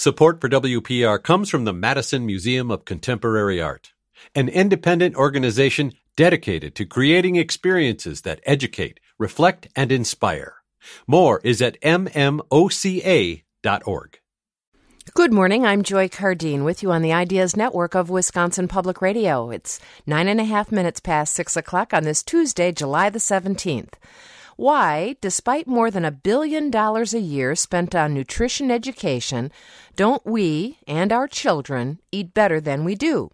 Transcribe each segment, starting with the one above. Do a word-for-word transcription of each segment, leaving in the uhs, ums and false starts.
Support for W P R comes from the Madison Museum of Contemporary Art, an independent organization dedicated to creating experiences that educate, reflect, and inspire. More is at m m o c a dot org. Good morning. I'm Joy Cardine with you on the Ideas Network of Wisconsin Public Radio. It's nine and a half minutes past six o'clock on this Tuesday, July the seventeenth. Why, despite more than a billion dollars a year spent on nutrition education, don't we and our children eat better than we do?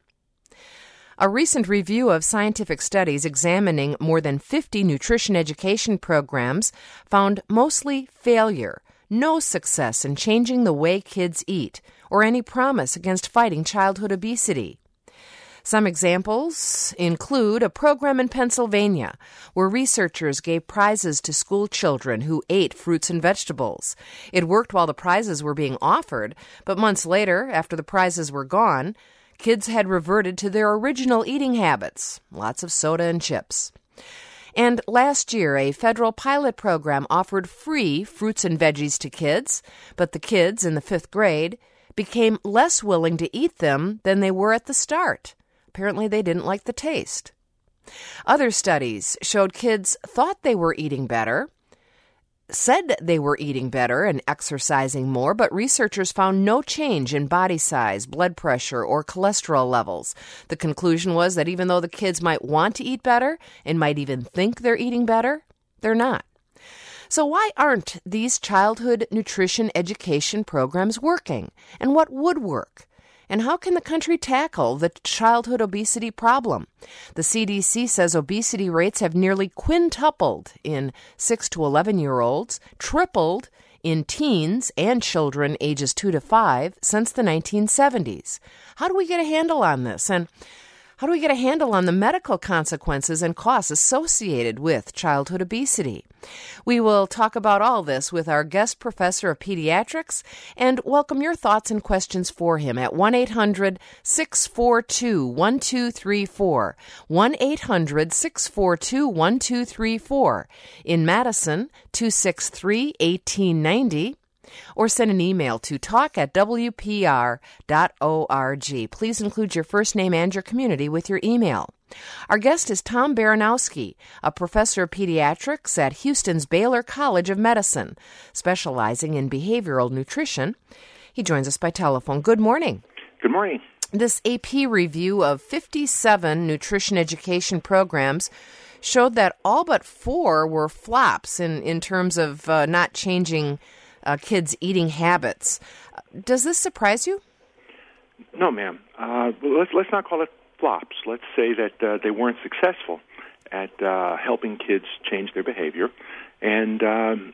A recent review of scientific studies examining more than fifty nutrition education programs found mostly failure, no success in changing the way kids eat, or any promise against fighting childhood obesity. Some examples include a program in Pennsylvania where researchers gave prizes to school children who ate fruits and vegetables. It worked while the prizes were being offered, but months later, after the prizes were gone, kids had reverted to their original eating habits, lots of soda and chips. And last year, a federal pilot program offered free fruits and veggies to kids, but the kids in the fifth grade became less willing to eat them than they were at the start. Apparently, they didn't like the taste. Other studies showed kids thought they were eating better, said they were eating better and exercising more, but researchers found no change in body size, blood pressure, or cholesterol levels. The conclusion was that even though the kids might want to eat better and might even think they're eating better, they're not. So why aren't these childhood nutrition education programs working? And what would work? And how can the country tackle the childhood obesity problem? The C D C says obesity rates have nearly quintupled in six to eleven-year-olds, tripled in teens and children ages two to five since the nineteen seventies. How do we get a handle on this? And how do we get a handle on the medical consequences and costs associated with childhood obesity? We will talk about all this with our guest professor of pediatrics and welcome your thoughts and questions for him at one eight hundred six four two one two three four, one eight hundred six four two one two three four, in Madison, two six three one eight nine zero, or send an email to talk at w p r dot org. Please include your first name and your community with your email. Our guest is Tom Baranowski, a professor of pediatrics at Houston's Baylor College of Medicine, specializing in behavioral nutrition. He joins us by telephone. Good morning. Good morning. This A P review of fifty-seven nutrition education programs showed that all but four were flops in, in terms of uh, not changing Uh, kids' eating habits. Does this surprise you? No, ma'am. Uh, let's let's not call it flops. Let's say that uh, they weren't successful at uh, helping kids change their behavior, and um,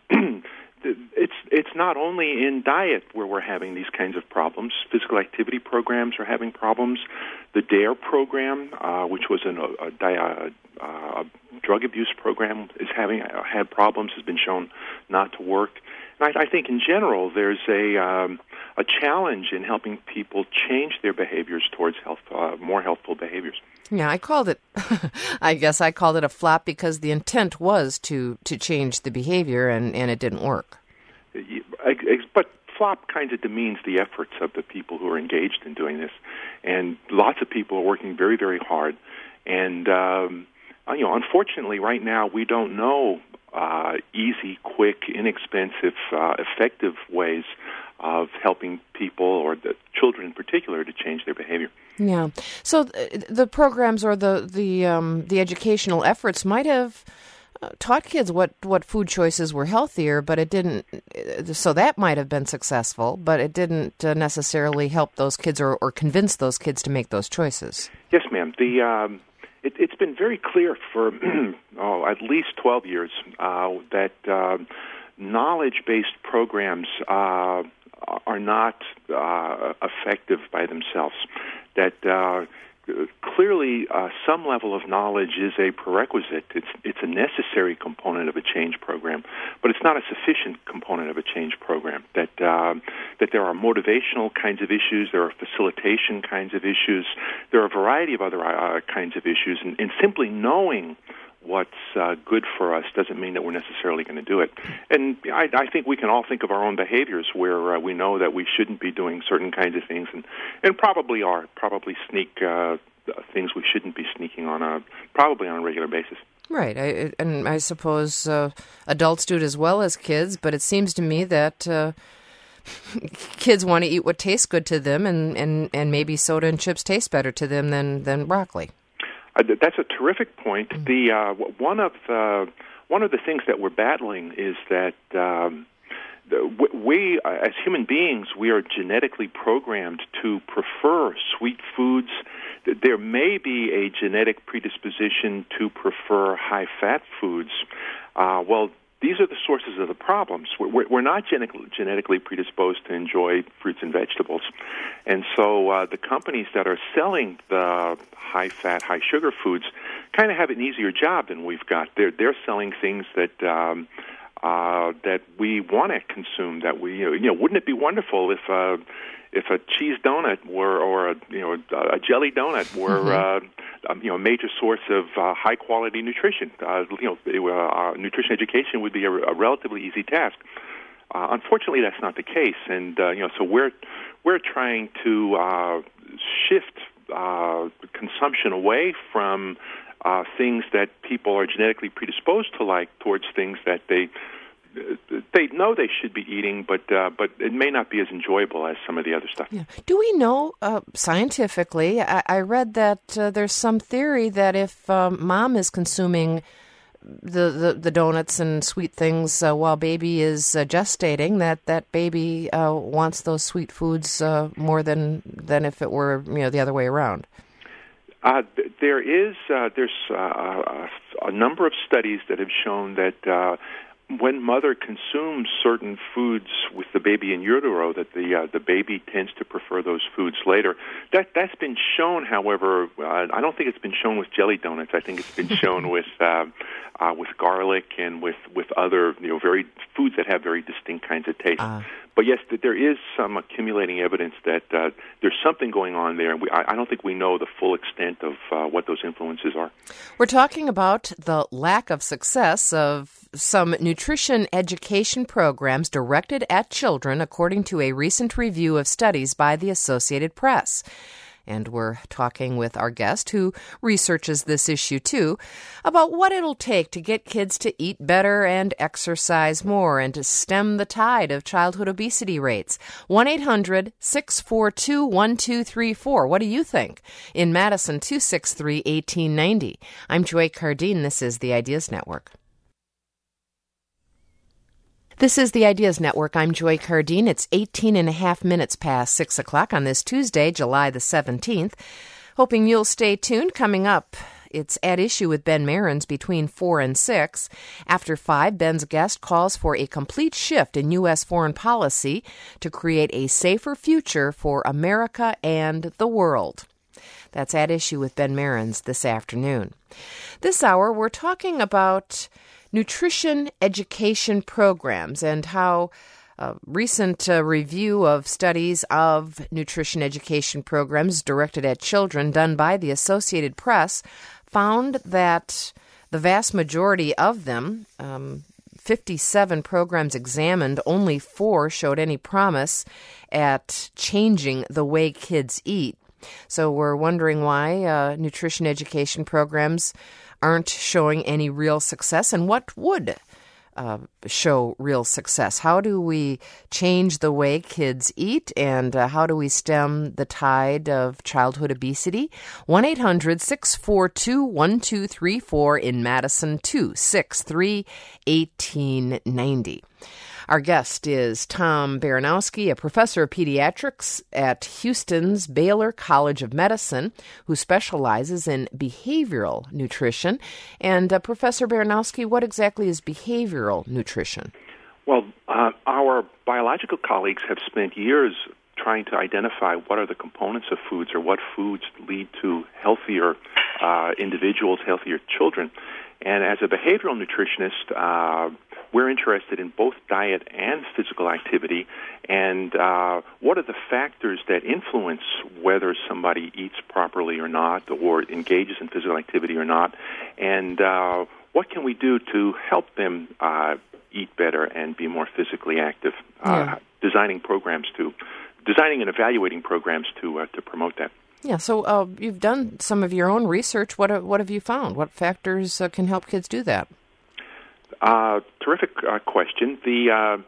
it's it's not only in diet where we're having these kinds of problems. Physical activity programs are having problems. The DARE program, uh, which was an, a, a, a drug abuse program, is having uh, had problems. Has been shown not to work. I, I think in general there's a um, a challenge in helping people change their behaviors towards health, uh, more healthful behaviors. Yeah, I called it, I guess I called it a flop because the intent was to, to change the behavior and, and it didn't work. But flop kind of demeans the efforts of the people who are engaged in doing this. And lots of people are working very, very hard. And, um, you know, unfortunately right now we don't know Uh, easy, quick, inexpensive, uh, effective ways of helping people, or the children in particular, to change their behavior. Yeah. So th- the programs or the the um, the educational efforts might have uh, taught kids what, what food choices were healthier, but it didn't. So that might have been successful, but it didn't uh, necessarily help those kids or, or convince those kids to make those choices. Yes, ma'am. The um, It, it's been very clear for oh, at least twelve years uh, that uh, knowledge-based programs uh, are not uh, effective by themselves, that uh, clearly uh, some level of knowledge is a prerequisite. It's it's a necessary component of a change program, but it's not a sufficient component of a change program. That uh, that there are motivational kinds of issues, there are facilitation kinds of issues, there are a variety of other uh, kinds of issues, and, and simply knowing what's uh, good for us doesn't mean that we're necessarily going to do it. And I, I think we can all think of our own behaviors where uh, we know that we shouldn't be doing certain kinds of things, and, and probably are, probably sneak uh, things we shouldn't be sneaking on a, probably on a regular basis. Right, I, and I suppose uh, adults do it as well as kids, but it seems to me that uh, kids want to eat what tastes good to them, and, and, and maybe soda and chips taste better to them than, than broccoli. Uh, that's a terrific point. Mm-hmm. The uh, one of the one of the things that we're battling is that um, the, we, uh, as human beings, we are genetically programmed to prefer sweet foods. There may be a genetic predisposition to prefer high-fat foods. Uh, well, these are the sources of the problems. We're, we're not genetic, genetically predisposed to enjoy fruits and vegetables. And so uh, the companies that are selling the high-fat, high-sugar foods kind of have an easier job than we've got. They're, they're selling things that um, uh, that we want to consume. That we, you know, you know, wouldn't it be wonderful if uh, if a cheese donut were, or a, you know, a jelly donut were, mm-hmm. uh, um, you know, a major source of uh, high-quality nutrition? Uh, you know, uh, nutrition education would be a, a relatively easy task. Uh, unfortunately, that's not the case, and uh, you know, so we're we're trying to uh, shift uh, consumption away from uh, things that people are genetically predisposed to like towards things that they they know they should be eating, but uh, but it may not be as enjoyable as some of the other stuff. Yeah. Do we know uh, scientifically? I, I read that uh, there's some theory that if um, mom is consuming the, the, the donuts and sweet things uh, while baby is uh, gestating, that that baby uh, wants those sweet foods uh, more than than if it were, you know, the other way around. Uh, th- there is uh, there's uh, a number of studies that have shown that uh, when mother consumes certain foods with the baby in utero, that the uh, the baby tends to prefer those foods later. That that's been shown, however, uh, I don't think it's been shown with jelly donuts. I think it's been shown with uh, uh, with garlic and with, with other, you know, very foods that have very distinct kinds of taste. Uh. But yes, there is some accumulating evidence that uh, there's something going on there, and we, I, I don't think we know the full extent of uh, what those influences are. We're talking about the lack of success of some nutrition education programs directed at children, according to a recent review of studies by the Associated Press. And we're talking with our guest, who researches this issue too, about what it'll take to get kids to eat better and exercise more and to stem the tide of childhood obesity rates. one eight hundred six four two one two three four. What do you think? In Madison, two six three, one eight nine zero. I'm Joy Cardine. This is the Ideas Network. This is the Ideas Network. I'm Joy Cardine. It's eighteen and a half minutes past six o'clock on this Tuesday, July the seventeenth. Hoping you'll stay tuned. Coming up, it's At Issue with Ben Mehrens between four and six. After five, Ben's guest calls for a complete shift in U S foreign policy to create a safer future for America and the world. That's At Issue with Ben Mehrens this afternoon. This hour, we're talking about nutrition education programs and how a recent uh, review of studies of nutrition education programs directed at children done by the Associated Press found that the vast majority of them, um, fifty-seven programs examined, only four showed any promise at changing the way kids eat. So we're wondering why uh, nutrition education programs aren't showing any real success, and what would uh, show real success? How do we change the way kids eat, and uh, how do we stem the tide of childhood obesity? one eight hundred six four two one two three four in Madison, two six three, one eight nine zero. Our guest is Tom Baranowski, a professor of pediatrics at Houston's Baylor College of Medicine, who specializes in behavioral nutrition. And uh, Professor Baranowski, what exactly is behavioral nutrition? Well, uh, our biological colleagues have spent years trying to identify what are the components of foods, or what foods lead to healthier uh, individuals, healthier children. And as a behavioral nutritionist, uh, we're interested in both diet and physical activity, and uh, what are the factors that influence whether somebody eats properly or not, or engages in physical activity or not, and uh, what can we do to help them uh, eat better and be more physically active? Uh, yeah. Designing programs to, designing and evaluating programs to uh, to promote that. Yeah, so uh, you've done some of your own research. What what have you found? What factors uh, can help kids do that? Uh, terrific uh, question. The,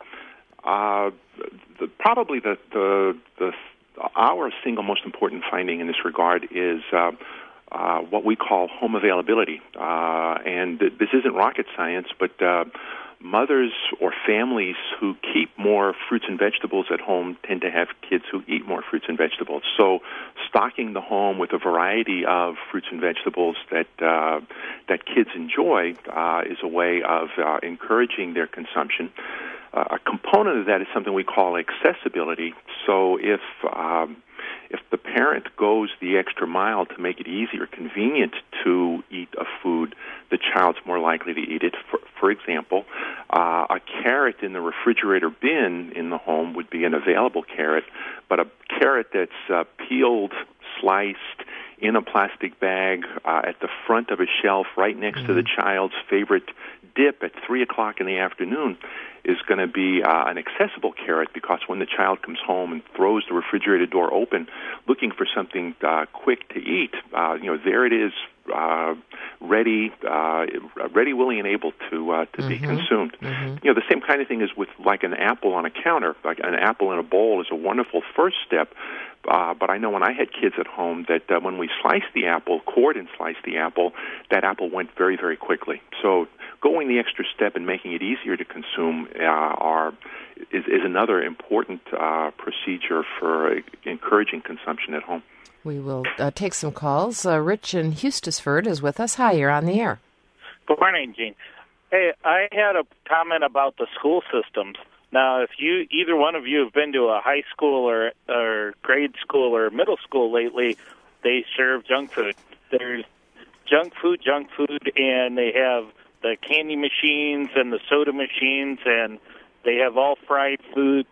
uh, uh, the probably the, the the our single most important finding in this regard is uh, uh, what we call home availability, uh, and th- this isn't rocket science, but uh, mothers or families who keep more fruits and vegetables at home tend to have kids who eat more fruits and vegetables. So stocking the home with a variety of fruits and vegetables that uh, that kids enjoy uh, is a way of uh, encouraging their consumption. Uh, a component of that is something we call accessibility. So if um, if the parent goes the extra mile to make it easy or convenient to eat a food, the child's more likely to eat it. For, for example, uh, a carrot in the refrigerator bin in the home would be an available carrot, but a carrot that's uh, peeled, sliced, in a plastic bag uh, at the front of a shelf right next mm-hmm. to the child's favorite dip at three o'clock in the afternoon is going to be uh, an accessible carrot, because when the child comes home and throws the refrigerator door open looking for something uh, quick to eat, uh, you know, there it is, uh, ready, uh, ready, willing, and able to uh, to mm-hmm. be consumed. Mm-hmm. You know, the same kind of thing is with like an apple on a counter. Like an apple in a bowl is a wonderful first step. Uh, but I know when I had kids at home that uh, when we sliced the apple, cored and sliced the apple, that apple went very, very quickly. So going the extra step and making it easier to consume uh, are is, is another important uh, procedure for uh, encouraging consumption at home. We will uh, take some calls. Uh, Rich in Hustisford is with us. Hi, you're on the air. Good morning, Gene. Hey, I had a comment about the school systems. Now, if you either one of you have been to a high school or or grade school or middle school lately, they serve junk food. There's junk food, junk food, and they have the candy machines and the soda machines, and they have all fried foods.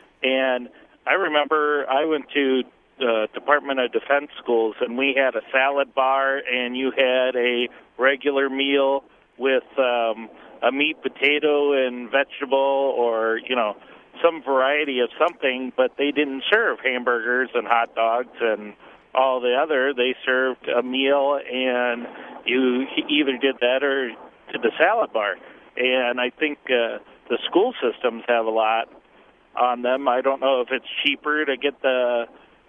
And I remember I went to the Department of Defense schools, and we had a salad bar, and you had a regular meal with um, a meat, potato, and vegetable, or, you know, some variety of something, but they didn't serve hamburgers and hot dogs and all the other. They served a meal, and you either did that or to the salad bar. And I think uh, the school systems have a lot on them. I don't know if it's cheaper to get the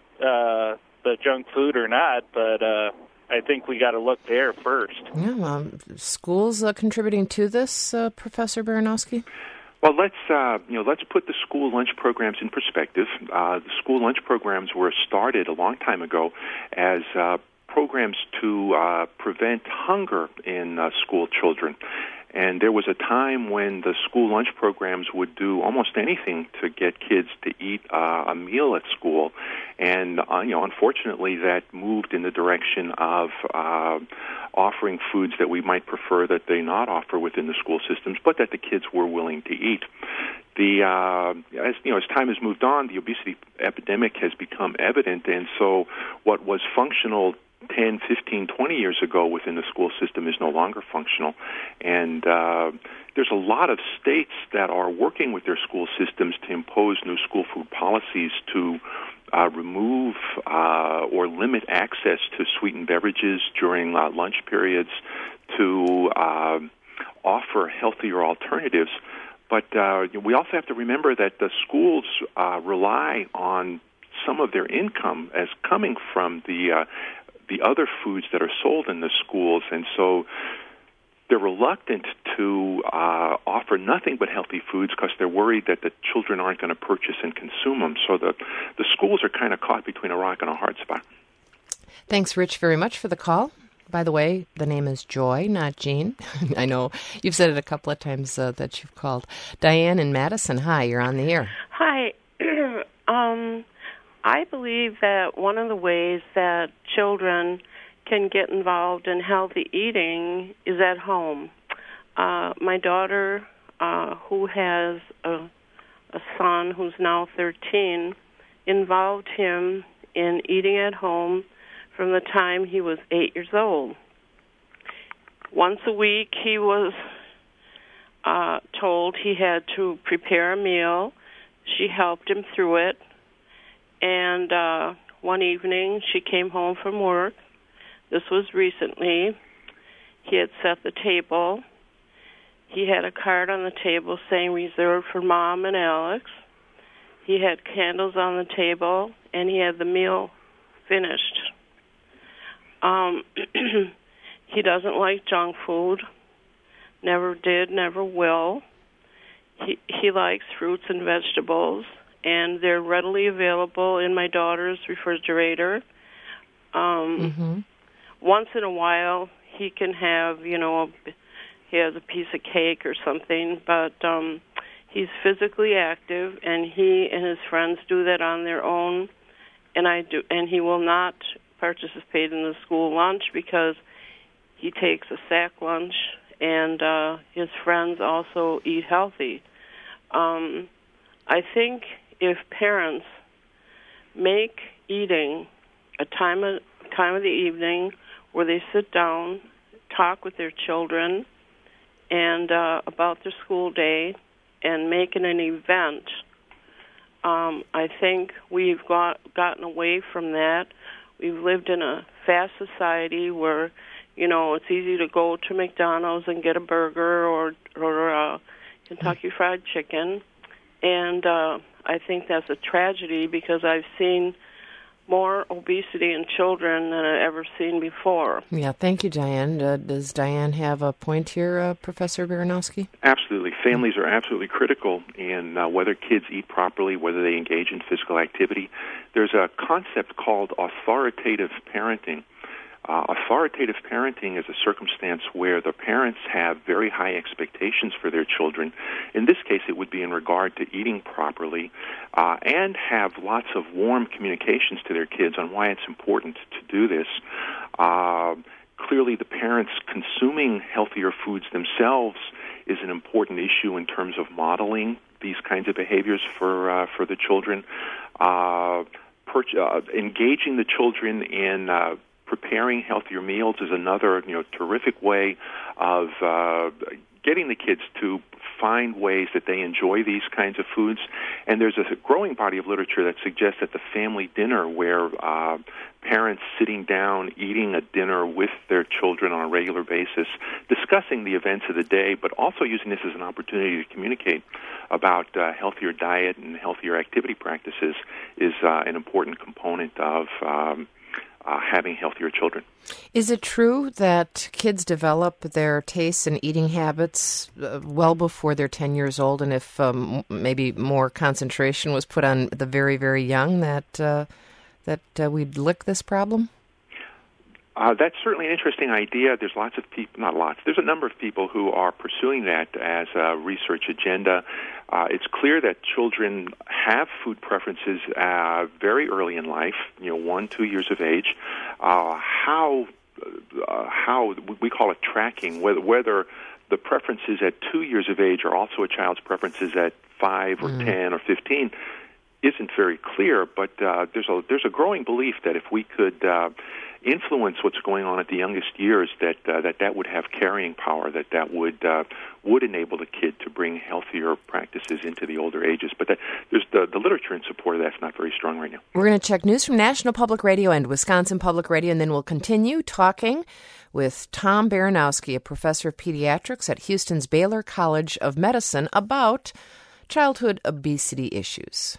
uh, the junk food or not, but uh, I think we got to look there first. Yeah, um, schools uh, contributing to this, uh, Professor Baranowski? Well, let's uh, you know let's put the school lunch programs in perspective. Uh, the school lunch programs were started a long time ago as uh, programs to uh, prevent hunger in uh, school children. And there was a time when the school lunch programs would do almost anything to get kids to eat uh, a meal at school. And, uh, you know, unfortunately, that moved in the direction of uh, offering foods that we might prefer that they not offer within the school systems, but that the kids were willing to eat. The uh, as you know, as time has moved on, the obesity epidemic has become evident, and so what was functional ten, fifteen, twenty years ago within the school system is no longer functional. And uh, there's a lot of states that are working with their school systems to impose new school food policies to uh, remove uh, or limit access to sweetened beverages during uh, lunch periods, to uh, offer healthier alternatives. But uh, we also have to remember that the schools uh, rely on some of their income as coming from the uh, the other foods that are sold in the schools, and so they're reluctant to uh, offer nothing but healthy foods because they're worried that the children aren't going to purchase and consume them. So the, the schools are kind of caught between a rock and a hard spot. Thanks, Rich, very much for the call. By the way, the name is Joy, not Jean. I know you've said it a couple of times uh, that you've called. Diane in Madison, hi, you're on the air. Hi. um, I believe that one of the ways that children can get involved in healthy eating is at home. Uh, my daughter uh, uh, who has a, a son who's now thirteen, involved him in eating at home from the time he was eight years old. Once a week, he was uh, told he had to prepare a meal. She helped him through it. And uh, one evening, she came home from work. This was recently. He had set the table. He had a card on the table saying reserved for Mom and Alex. He had candles on the table, and he had the meal finished. Um, he doesn't like junk food. Never did, never will. He, he likes fruits and vegetables, and they're readily available in my daughter's refrigerator. Um, mm-hmm. Once in a while, he can have, you know, a, he has a piece of cake or something, but um, he's physically active, and he and his friends do that on their own. And I do, and he will not participate in the school lunch because he takes a sack lunch, and uh, his friends also eat healthy. Um, I think if parents make eating a time of, time of the evening where they sit down, talk with their children, and uh, about their school day, and make it an event, um, I think we've got, gotten away from that. We've lived in a fast society where, you know, it's easy to go to McDonald's and get a burger or or uh, Kentucky Fried Chicken, and uh, I think that's a tragedy because I've seen more obesity in children than I've ever seen before. Yeah, thank you, Diane. Uh, does Diane have a point here, uh, Professor Baranowski? Absolutely. Families are absolutely critical in uh, whether kids eat properly, whether they engage in physical activity. There's a concept called authoritative parenting. Uh, authoritative parenting is a circumstance where the parents have very high expectations for their children. In this case, it would be in regard to eating properly uh, and have lots of warm communications to their kids on why it's important to do this. Uh, clearly, the parents consuming healthier foods themselves is an important issue in terms of modeling these kinds of behaviors for uh, for the children. Uh, per- uh, engaging the children in uh, preparing healthier meals is another, you know, terrific way of uh, getting the kids to find ways that they enjoy these kinds of foods. And there's a growing body of literature that suggests that the family dinner, where uh, parents sitting down, eating a dinner with their children on a regular basis, discussing the events of the day, but also using this as an opportunity to communicate about uh, healthier diet and healthier activity practices, is uh, an important component of um, Uh, having healthier children. Is it true that kids develop their tastes and eating habits uh, well before they're ten years old, and if um, maybe more concentration was put on the very, very young, that uh, that uh, we'd lick this problem? Uh, that's certainly an interesting idea. There's lots of people, not lots, there's a number of people who are pursuing that as a research agenda. Uh, it's clear that children have food preferences uh, very early in life, you know, one, two years of age. Uh, how, uh, how we call it tracking, whether, whether the preferences at two years of age are also a child's preferences at five or mm. ten or fifteen isn't very clear, but uh, there's a there's a growing belief that if we could uh, influence what's going on at the youngest years, that uh, that that would have carrying power, that that would uh, would enable the kid to bring healthier practices into the older ages. But that, there's the, the literature in support of that's not very strong right now. We're going to check news from National Public Radio and Wisconsin Public Radio, and then we'll continue talking with Tom Baranowski, a professor of pediatrics at Houston's Baylor College of Medicine, about childhood obesity issues.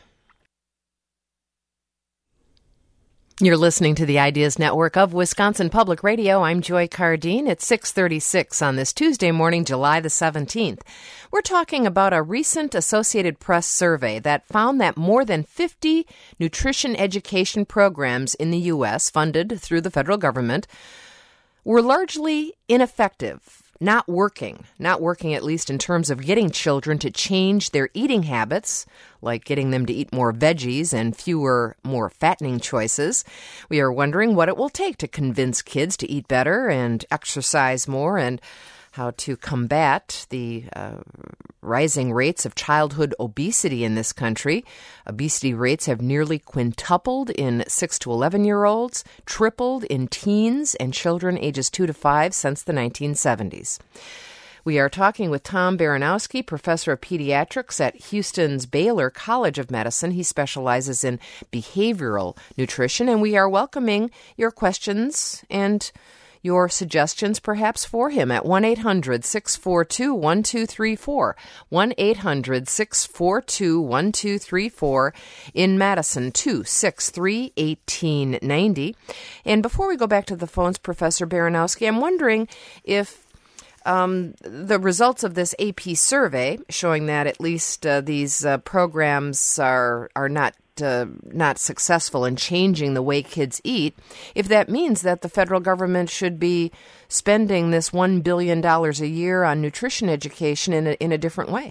You're listening to the Ideas Network of Wisconsin Public Radio. I'm Joy Cardine. It's six thirty-six on this Tuesday morning, July the seventeenth. We're talking about a recent Associated Press survey that found that more than fifty nutrition education programs in the U S, funded through the federal government, were largely ineffective. Not working, not working at least in terms of getting children to change their eating habits, like getting them to eat more veggies and fewer, more fattening choices. We are wondering what it will take to convince kids to eat better and exercise more, and how to combat the uh, rising rates of childhood obesity in this country. Obesity rates have nearly quintupled in six to eleven-year-olds, tripled in teens and children ages two to five since the nineteen seventies. We are talking with Tom Baranowski, professor of pediatrics at Houston's Baylor College of Medicine. He specializes in behavioral nutrition, and we are welcoming your questions and your suggestions perhaps for him at one eight hundred six four two one two three four, one eight hundred six four two one two three four, in Madison, two six three one eight nine zero. And before we go back to the phones, Professor Baranowski, I'm wondering if um, the results of this A P survey showing that at least uh, these uh, programs are, are not Uh, not successful in changing the way kids eat, if that means that the federal government should be spending this one billion dollars a year on nutrition education in a, in a different way.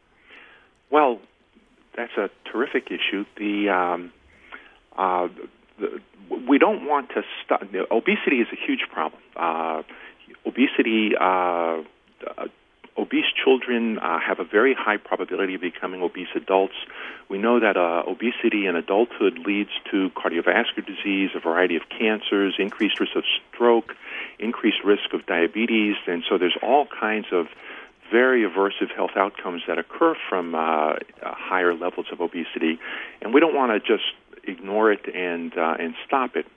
Well, that's a terrific issue. The, um, uh, the we don't want to stop. Obesity is a huge problem. Uh, obesity. Uh, uh, Obese children uh, have a very high probability of becoming obese adults. We know that uh, obesity in adulthood leads to cardiovascular disease, a variety of cancers, increased risk of stroke, increased risk of diabetes, and so there's all kinds of very aversive health outcomes that occur from uh, uh, higher levels of obesity, and we don't want to just ignore it and uh, and stop it.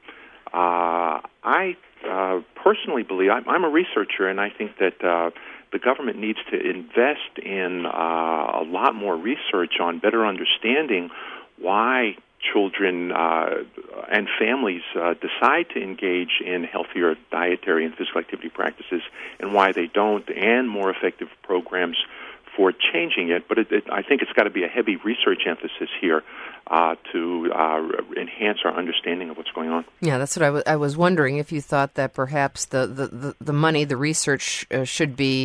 Uh, I uh, personally believe, I'm, I'm a researcher, and I think that uh, the government needs to invest in uh, a lot more research on better understanding why children uh, and families uh, decide to engage in healthier dietary and physical activity practices and why they don't, and more effective programs for changing it. But it, it, I think it's got to be a heavy research emphasis here uh, to uh, enhance our understanding of what's going on. Yeah, that's what I, w- I was wondering, if you thought that perhaps the, the, the, the money, the research uh, should be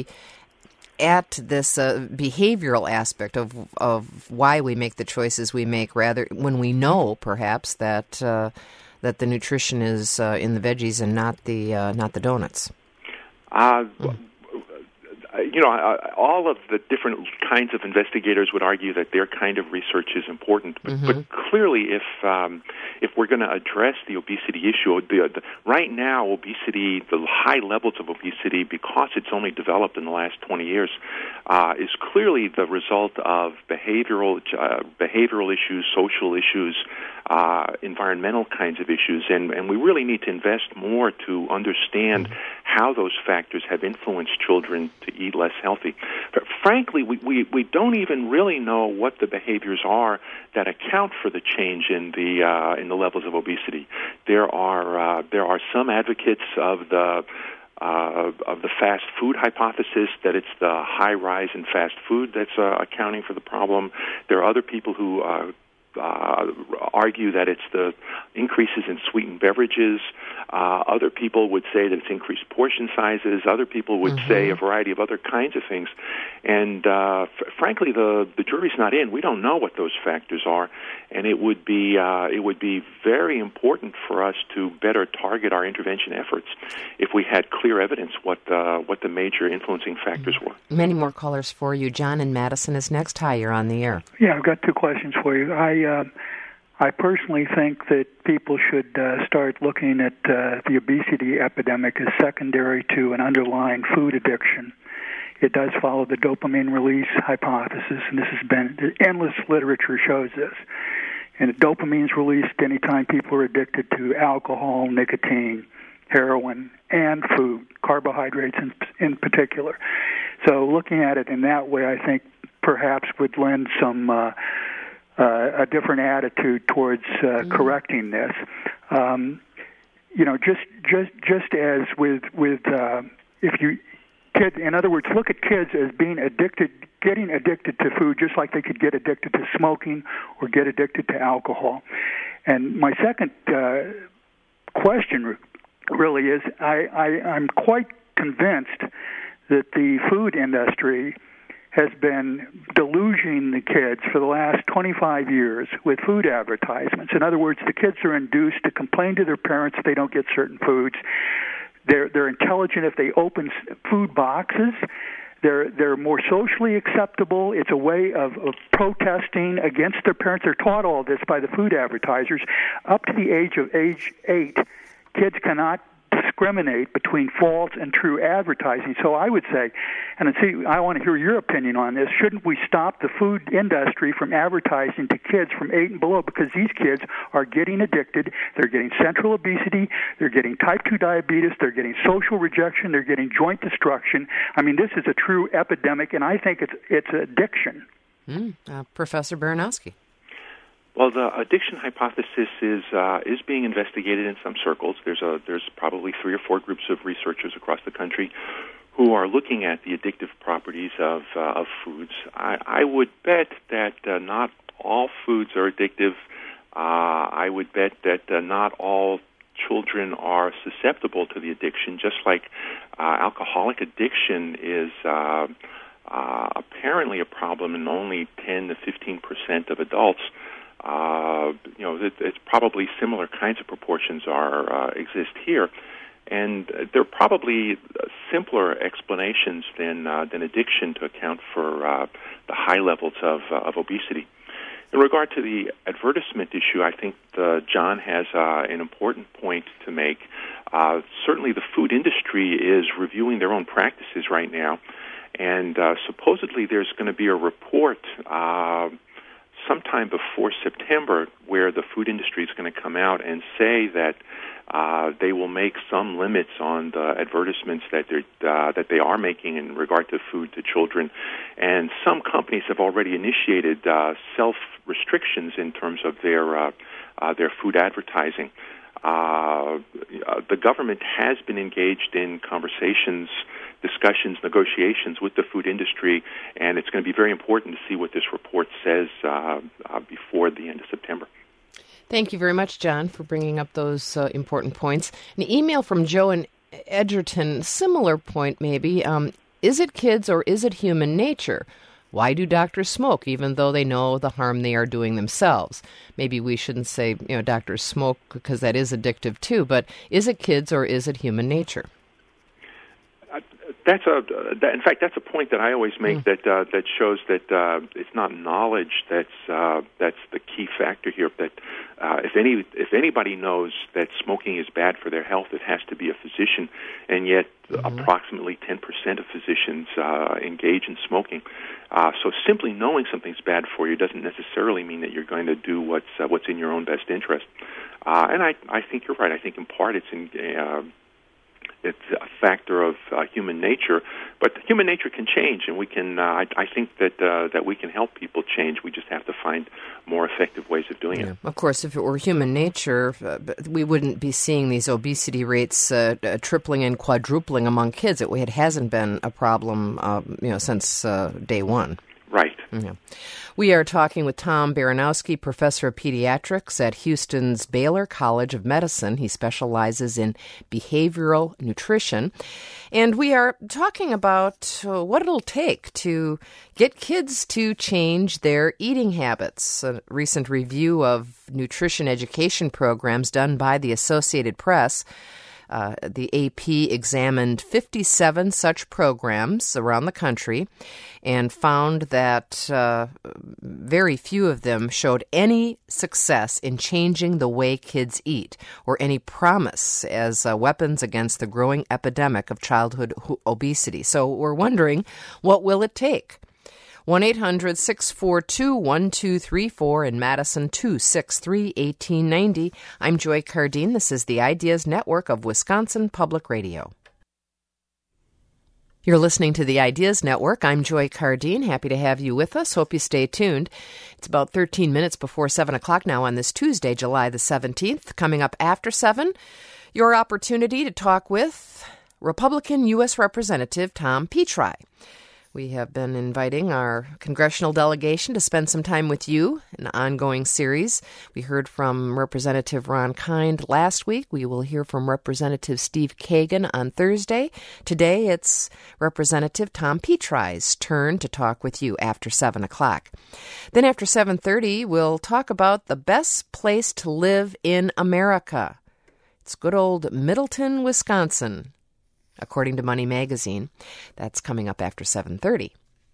at this uh, behavioral aspect of of why we make the choices we make, rather when we know perhaps that uh, that the nutrition is uh, in the veggies and not the uh, not the donuts. Uh, mm. You know, all of the different kinds of investigators would argue that their kind of research is important, but, mm-hmm. but clearly, if um, if we're going to address the obesity issue, the, the, right now, obesity, the high levels of obesity, because it's only developed in the last twenty years, uh, is clearly the result of behavioral uh, behavioral issues, social issues, uh, environmental kinds of issues, and, and we really need to invest more to understand mm-hmm. how those factors have influenced children to eat less healthy. But frankly, we, we, we don't even really know what the behaviors are that account for the change in the uh, in the levels of obesity. There are uh, there are some advocates of the uh, of the fast food hypothesis, that it's the high rise in fast food that's uh, accounting for the problem. There are other people who uh, Uh, argue that it's the increases in sweetened beverages. Uh, other people would say that it's increased portion sizes. Other people would mm-hmm. say a variety of other kinds of things. And uh, f- frankly, the, the jury's not in. We don't know what those factors are, and it would be uh, it would be very important for us to better target our intervention efforts if we had clear evidence what uh, what the major influencing factors were. Many more callers for you. John in Madison is next. Hi, you're on the air. Yeah, I've got two questions for you. I uh, I personally think that people should uh, start looking at uh, the obesity epidemic as secondary to an underlying food addiction. It does follow the dopamine release hypothesis, and this has been, endless literature shows this. And dopamine is released anytime people are addicted to alcohol, nicotine, heroin, and food, carbohydrates in, in particular. So looking at it in that way, I think perhaps would lend some uh, Uh, a different attitude towards uh, mm-hmm. correcting this. Um, you know, just just just as with with uh, if you kids, in other words, look at kids as being addicted, getting addicted to food, just like they could get addicted to smoking or get addicted to alcohol. And my second uh, question really is, I, I I'm quite convinced that the food industry has been deluging the kids for the last twenty-five years with food advertisements. In other words, the kids are induced to complain to their parents if they don't get certain foods, They're they're intelligent if they open food boxes. They're they're more socially acceptable. It's a way of, of protesting against their parents. They're taught all this by the food advertisers. Up to the age of age eight, kids cannot discriminate between false and true advertising. So I would say, and see, I want to hear your opinion on this, shouldn't we stop the food industry from advertising to kids from eight and below, because these kids are getting addicted, they're getting central obesity, they're getting type two diabetes, they're getting social rejection, they're getting joint destruction. I mean, this is a true epidemic, and I think it's it's addiction. Mm, uh, Professor Baranowski. Well, the addiction hypothesis is uh, is being investigated in some circles. There's a there's probably three or four groups of researchers across the country who are looking at the addictive properties of uh, of foods. I, I would bet that uh, not all foods are addictive. Uh, I would bet that uh, not all children are susceptible to the addiction. Just like uh, alcoholic addiction is uh, uh, apparently a problem in only ten to fifteen percent of adults. Uh, you know, it, it's probably similar kinds of proportions are uh, exist here, and uh, there are probably simpler explanations than uh, than addiction to account for uh, the high levels of uh, of obesity. In regard to the advertisement issue, I think uh, John has uh, an important point to make. Uh, certainly, the food industry is reviewing their own practices right now, and uh, supposedly there's going to be a report Uh, sometime before September, where the food industry is going to come out and say that uh, they will make some limits on the advertisements that they're uh, that they are making in regard to food to children, and some companies have already initiated uh, self restrictions in terms of their uh, uh, their food advertising. Uh, the government has been engaged in conversations, discussions, negotiations with the food industry, and it's going to be very important to see what this report says uh, uh, before the end of September. Thank you very much, John, for bringing up those uh, important points. An email from Joe in Edgerton, similar point maybe. Um, is it kids or is it human nature? Why do doctors smoke, even though they know the harm they are doing themselves? Maybe we shouldn't say, you know, doctors smoke because that is addictive too, but is it kids or is it human nature? Uh, that's a, uh, that, in fact, that's a point that I always make mm. that uh, that shows that uh, it's not knowledge that's uh, that's the key factor here. That uh, if any if anybody knows that smoking is bad for their health, it has to be a physician, and yet mm-hmm. approximately ten percent of physicians uh, engage in smoking. Uh, so simply knowing something's bad for you doesn't necessarily mean that you're going to do what's uh, what's in your own best interest. Uh, and I, I think you're right. I think in part it's in, uh, it's a factor of uh, human nature, but human nature can change, and we can. Uh, I, I think that uh, that we can help people change. We just have to find more effective ways of doing yeah. it. Of course, if it were human nature, uh, we wouldn't be seeing these obesity rates uh, uh, tripling and quadrupling among kids. It, it hasn't been a problem, uh, you know, since uh, day one. Right. Yeah. We are talking with Tom Baranowski, professor of pediatrics at Houston's Baylor College of Medicine. He specializes in behavioral nutrition. And we are talking about uh, what it'll take to get kids to change their eating habits. A recent review of nutrition education programs done by the Associated Press. Uh, the A P examined fifty-seven such programs around the country and found that uh, very few of them showed any success in changing the way kids eat or any promise as uh, weapons against the growing epidemic of childhood ho- obesity. So we're wondering, what will it take? one eight hundred six four two one two three four in Madison, two six three one eight nine zero. I'm Joy Cardine. This is the Ideas Network of Wisconsin Public Radio. You're listening to the Ideas Network. I'm Joy Cardine. Happy to have you with us. Hope you stay tuned. It's about thirteen minutes before seven o'clock now on this Tuesday, July the seventeenth. Coming up after seven, your opportunity to talk with Republican U S Representative Tom Petri. We have been inviting our congressional delegation to spend some time with you, an ongoing series. We heard from Representative Ron Kind last week. We will hear from Representative Steve Kagan on Thursday. Today, it's Representative Tom Petri's turn to talk with you after seven o'clock. Then after seven thirty, we'll talk about the best place to live in America. It's good old Middleton, Wisconsin. according to Money Magazine. That's coming up after seven thirty.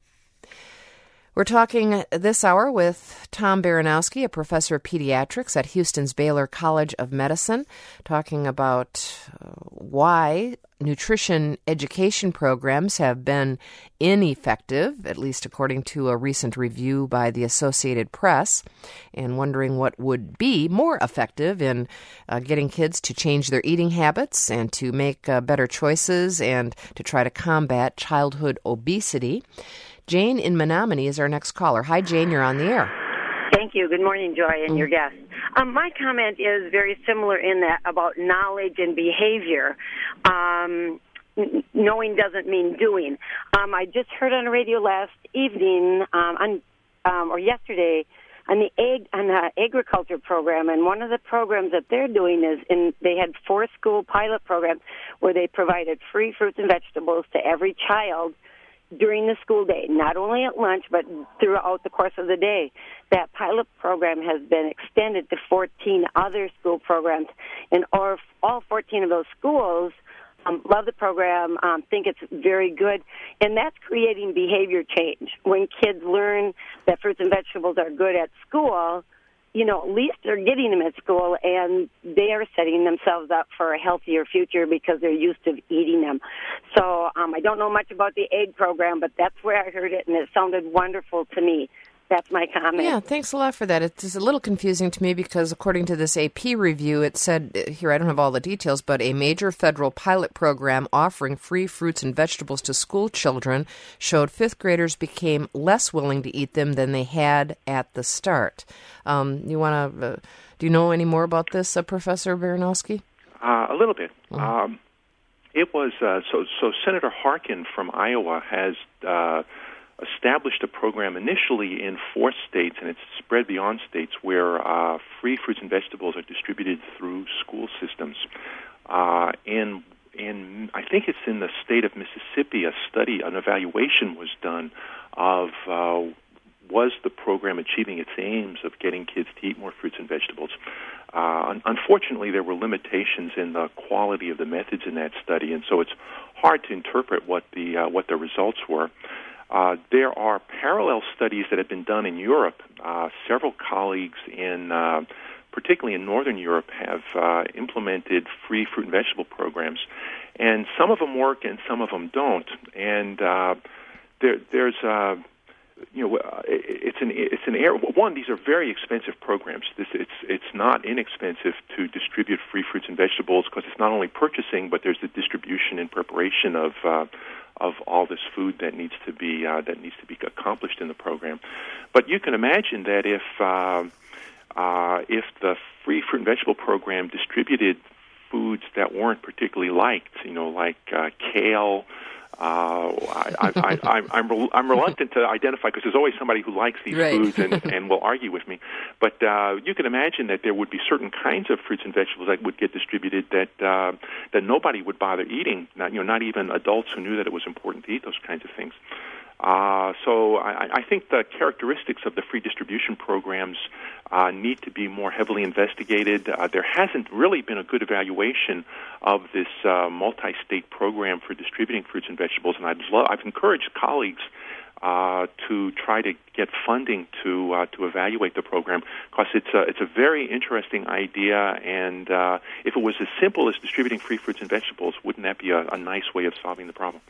We're talking this hour with Tom Baranowski, a professor of pediatrics at Houston's Baylor College of Medicine, talking about uh, why nutrition education programs have been ineffective, at least according to a recent review by the Associated Press, and wondering what would be more effective in uh, getting kids to change their eating habits and to make uh, better choices and to try to combat childhood obesity. Jane in Menominee is our next caller. Hi, Jane. You're on the air. Thank you. Good morning, Joy, and your guest. Um, my comment is very similar in that about knowledge and behavior. Um, n- knowing doesn't mean doing. Um, I just heard on the radio last evening, um, on, um, or yesterday, on the ag on the agriculture program, and one of the programs that they're doing is in they had four school pilot programs where they provided free fruits and vegetables to every child during the school day, not only at lunch, but throughout the course of the day. That pilot program has been extended to fourteen other school programs, and all, all fourteen of those schools um, love the program, um, think it's very good, and that's creating behavior change. When kids learn that fruits and vegetables are good at school, you know, at least they're getting them at school, and they are setting themselves up for a healthier future because they're used to eating them. So um, I don't know much about the egg program, but that's where I heard it, and it sounded wonderful to me. That's my comment. Yeah, thanks a lot for that. It's a little confusing to me because according to this A P review, it said, here I don't have all the details, but a major federal pilot program offering free fruits and vegetables to school children showed fifth graders became less willing to eat them than they had at the start. Um, you want to? Uh, do you know any more about this, uh, Professor Baranowski? Uh, a little bit. Mm-hmm. Um, it was uh, so. So Senator Harkin from Iowa has Uh, established a program initially in four states, and it's spread beyond states, where uh, free fruits and vegetables are distributed through school systems. Uh, and in, I think it's in the state of Mississippi, a study, an evaluation was done of uh, was the program achieving its aims of getting kids to eat more fruits and vegetables. Uh, un- unfortunately, there were limitations in the quality of the methods in that study, and so it's hard to interpret what the uh, what the results were. Uh, there are parallel studies that have been done in Europe. Uh, several colleagues in, uh, particularly in Northern Europe, have uh, implemented free fruit and vegetable programs, and some of them work and some of them don't. And uh, there, there's, uh, you know, it's an it's an area. One, these are very expensive programs. This it's it's not inexpensive to distribute free fruits and vegetables because it's not only purchasing, but there's the distribution and preparation of. Uh, of all this food that needs to be uh, that needs to be accomplished in the program. But you can imagine that if uh, uh, if the free fruit and vegetable program distributed foods that weren't particularly liked, you know, like uh, kale. Uh, I, I, I, I'm I'm I'm reluctant to identify because there's always somebody who likes these right. foods and, and will argue with me. But uh, you can imagine that there would be certain kinds of fruits and vegetables that would get distributed that uh, that nobody would bother eating. Not, you know, not even adults who knew that it was important to eat those kinds of things. Uh, so I, I think the characteristics of the free distribution programs uh, need to be more heavily investigated. Uh, there hasn't really been a good evaluation of this uh, multi-state program for distributing fruits and vegetables, and I'd love, I've encouraged colleagues uh, to try to get funding to uh, to evaluate the program because it's a, it's a very interesting idea, and uh, if it was as simple as distributing free fruits and vegetables, wouldn't that be a, a nice way of solving the problem?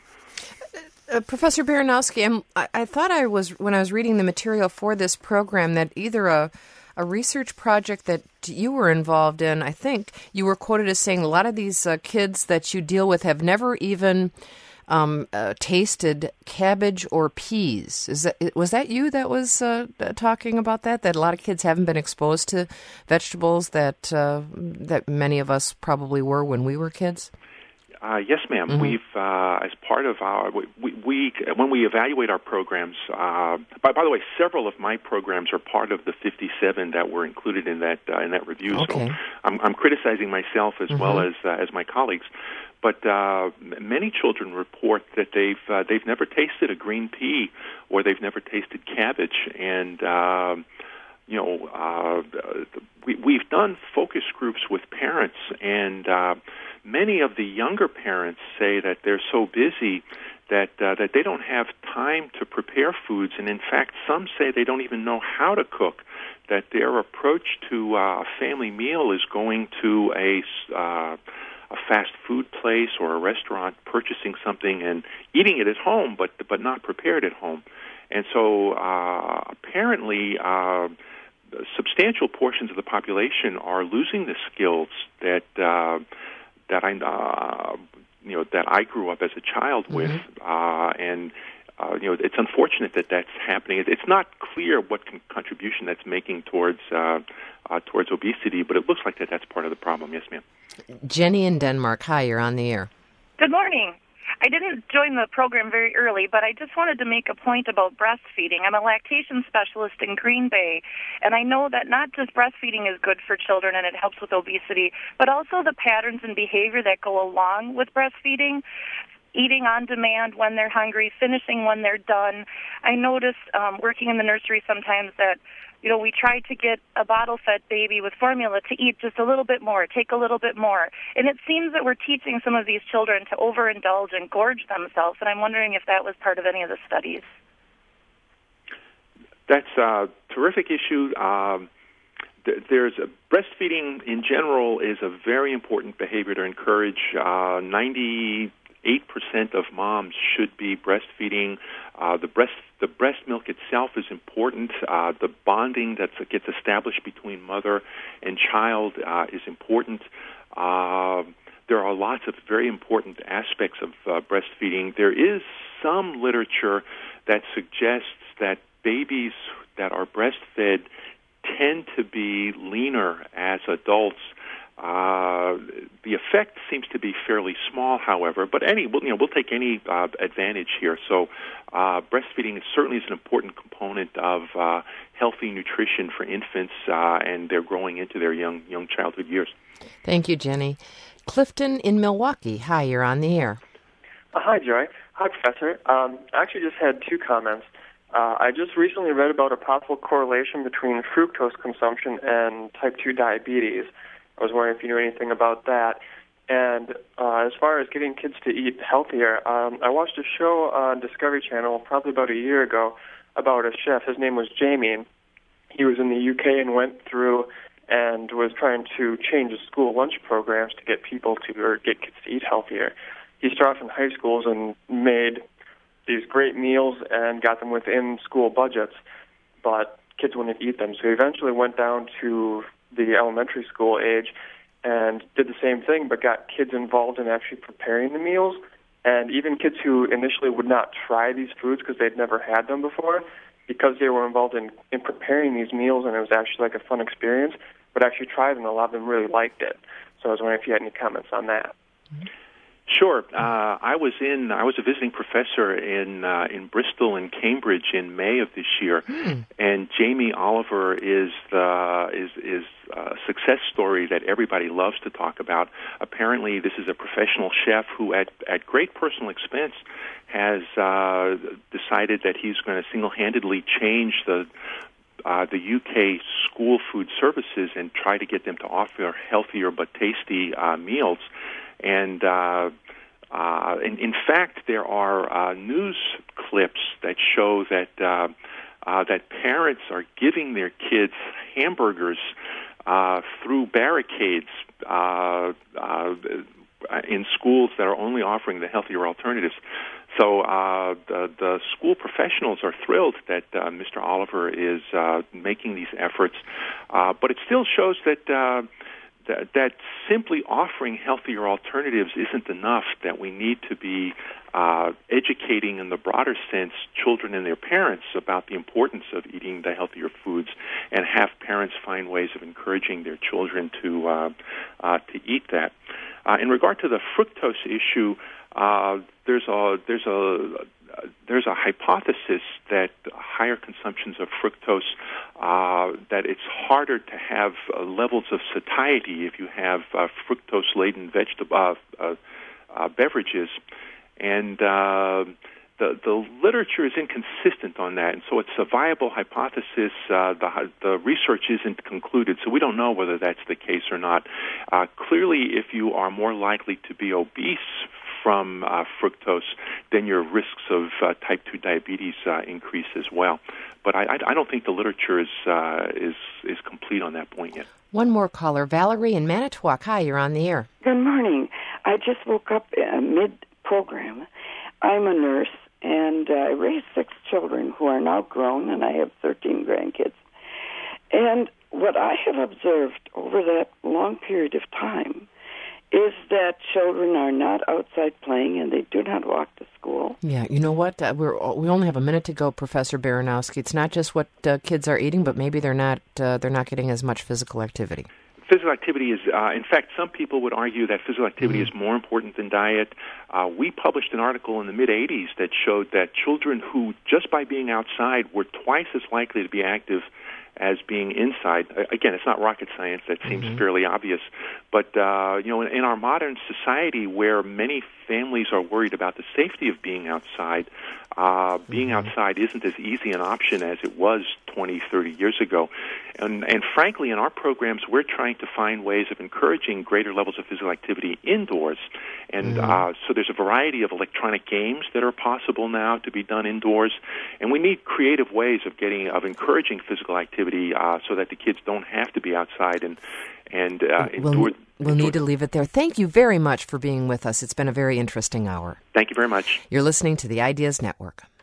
Uh, Professor Baranowski, I'm, I, I thought I was, when I was reading the material for this program, that either a, a research project that you were involved in, I think you were quoted as saying a lot of these uh, kids that you deal with have never even um, uh, tasted cabbage or peas. Is that, was that you that was uh, talking about that, that a lot of kids haven't been exposed to vegetables that uh, that many of us probably were when we were kids? Uh, yes, ma'am. Mm-hmm. We've, uh, as part of our, we, we when we evaluate our programs, uh, by, by the way, several of my programs are part of the fifty-seven that were included in that uh, in that review. Okay. So I'm, I'm criticizing myself as mm-hmm. well as uh, as my colleagues. But uh, many children report that they've uh, they've never tasted a green pea or they've never tasted cabbage, and uh, you know uh, we, we've done focus groups with parents and. Uh, many of the younger parents say that they're so busy that uh, that they don't have time to prepare foods, and in fact, some say they don't even know how to cook. That their approach to uh, a family meal is going to a uh, a fast food place or a restaurant, purchasing something and eating it at home, but but not prepared at home. And so, uh, apparently, uh, substantial portions of the population are losing the skills that uh, that I. Uh, you know, that I grew up as a child with, mm-hmm. uh, and, uh, you know, it's unfortunate that that's happening. It, it's not clear what con- contribution that's making towards uh, uh, towards obesity, but it looks like that that's part of the problem. Yes, ma'am. Jenny in Denmark. Hi, you're on the air. Good morning. I didn't join the program very early, but I just wanted to make a point about breastfeeding. I'm a lactation specialist in Green Bay, and I know that not just breastfeeding is good for children and it helps with obesity, but also the patterns and behavior that go along with breastfeeding. Eating on demand when they're hungry, finishing when they're done. I notice um, working in the nursery sometimes that, you know, we try to get a bottle-fed baby with formula to eat just a little bit more, take a little bit more. And it seems that we're teaching some of these children to overindulge and gorge themselves, and I'm wondering if that was part of any of the studies. That's a terrific issue. Um, th- there's a, breastfeeding in general is a very important behavior to encourage. Uh, ninety Eight percent of moms should be breastfeeding. Uh, the breast the breast milk itself is important. Uh, the bonding that gets established between mother and child uh, is important. Uh, there are lots of very important aspects of uh, breastfeeding. There is some literature that suggests that babies that are breastfed tend to be leaner as adults. Uh, the effect seems to be fairly small, however, but any, you know, we'll take any uh, advantage here. So uh, breastfeeding certainly is an important component of uh, healthy nutrition for infants, uh, and they're growing into their young young childhood years. Thank you, Jenny. Clifton in Milwaukee. Hi, you're on the air. Uh, hi, Joy. Hi, Professor. Um, I actually just had two comments. Uh, I just recently read about a possible correlation between fructose consumption and type two diabetes. I was wondering if you knew anything about that. And uh, as far as getting kids to eat healthier, um, I watched a show on Discovery Channel probably about a year ago about a chef. His name was Jamie. He was in the U K and went through and was trying to change the school lunch programs to get people to, or get kids to eat healthier. He started off in high schools and made these great meals and got them within school budgets, but kids wouldn't eat them. So he eventually went down to the elementary school age and did the same thing, but got kids involved in actually preparing the meals. And even kids who initially would not try these foods because they'd never had them before, because they were involved in, in preparing these meals and it was actually like a fun experience, would actually try them, and a lot of them really liked it. So I was wondering if you had any comments on that. Mm-hmm. Sure. Uh, I was in. I was a visiting professor in uh, in Bristol and Cambridge in May of this year, mm. and Jamie Oliver is the is is a success story that everybody loves to talk about. Apparently, this is a professional chef who, at at great personal expense, has uh, decided that he's going to single-handedly change the uh, the U K school food services and try to get them to offer healthier but tasty uh, meals. And uh, uh, in, in fact, there are uh, news clips that show that uh, uh, that parents are giving their kids hamburgers uh, through barricades uh, uh, in schools that are only offering the healthier alternatives. So uh, the, the school professionals are thrilled that uh, Mister Oliver is uh, making these efforts, uh, but it still shows that. Uh, That, that simply offering healthier alternatives isn't enough, that we need to be uh, educating in the broader sense children and their parents about the importance of eating the healthier foods, and have parents find ways of encouraging their children to uh, uh, to eat that. Uh, in regard to the fructose issue, uh, there's a there's a there's a hypothesis that higher consumptions of fructose, uh, that it's harder to have uh, levels of satiety if you have uh, fructose-laden vegetable uh, uh, uh, beverages, and uh, the, the literature is inconsistent on that, and so it's a viable hypothesis. Uh, the, the research isn't concluded, so we don't know whether that's the case or not. Uh, clearly, if you are more likely to be obese from uh, fructose, then your risks of uh, type two diabetes uh, increase as well. But I, I don't think the literature is, uh, is, is complete on that point yet. One more caller, Valerie in Manitowoc. Hi, you're on the air. Good morning. I just woke up uh, mid-program. I'm a nurse, and uh, I raised six children who are now grown, and I have thirteen grandkids. And what I have observed over that long period of time is that children are not outside playing, and they do not walk to school. Yeah, you know what? Uh, we're we only have a minute to go, Professor Baranowski. It's not just what uh, kids are eating, but maybe they're not uh, they're not getting as much physical activity. Physical activity is, uh, in fact, some people would argue that physical activity mm-hmm. is more important than diet. Uh, we published an article in the mid-eighties that showed that children who, just by being outside, were twice as likely to be active as being inside. Again, it's not rocket science. That seems mm-hmm. fairly obvious. But, uh, you know, in, in our modern society where many families are worried about the safety of being outside, uh, being mm-hmm. outside isn't as easy an option as it was twenty, thirty years ago. And, and frankly, in our programs, we're trying to find ways of encouraging greater levels of physical activity indoors. And mm-hmm. uh, so there's a variety of electronic games that are possible now to be done indoors. And we need creative ways of getting, of encouraging physical activity uh, so that the kids don't have to be outside and, and uh, we'll, endure. We'll need to leave it there. Thank you very much for being with us. It's been a very interesting hour. Thank you very much. You're listening to the Ideas Network.